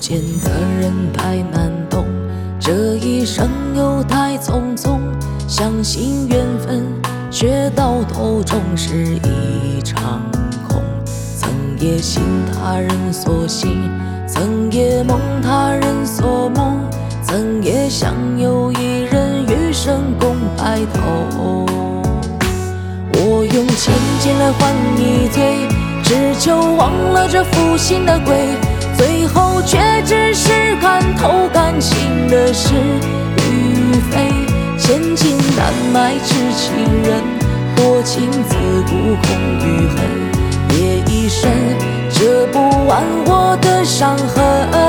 见的人太难懂，这一生又太匆匆。相信缘分，却到头终是一场空。曾也信他人所信，曾也梦他人所梦，曾也想有一人余生共白头。我用千金来换一醉，只求忘了这负心的鬼，最后却只是看透感情的是与非。千金难买痴情人，多情自古空余恨。夜已深，遮不完我的伤痕。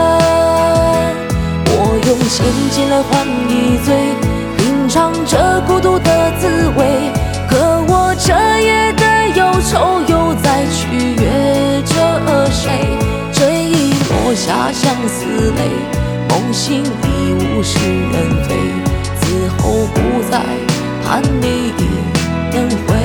我用千金来换一醉，品尝这孤独的滋味。可我这夜的忧愁又再取悦着谁？追忆落下相思泪，梦醒已物是人非。此后不再盼你能回。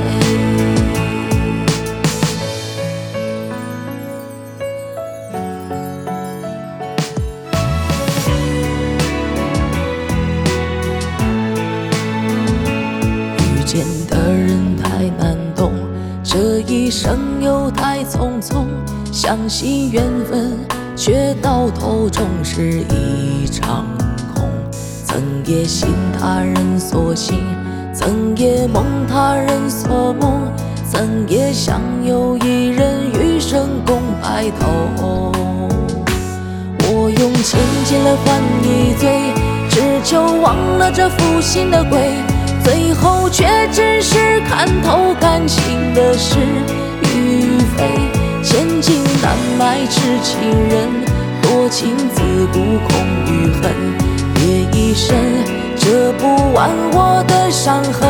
遇见的人太难懂，这一生又太匆匆。相信缘分，却到头终是一场空。曾也信他人所信，曾也梦他人所梦，曾也想有一人余生共白头。我用千金来换一醉，只求忘了这负心的鬼，最后却只是看透感情的是与非。千金难买痴情人，多情自古空余恨。夜已深，遮不完我的伤痕。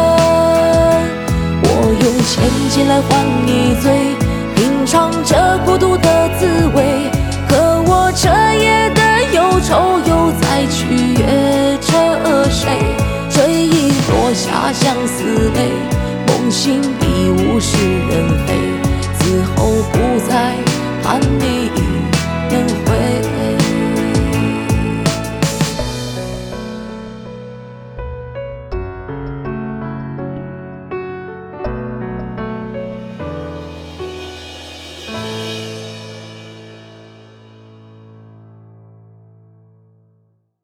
我用千金来换一醉，品尝这孤独的滋味。可我这夜的忧愁又再取悦着谁？追忆落下相思泪，梦醒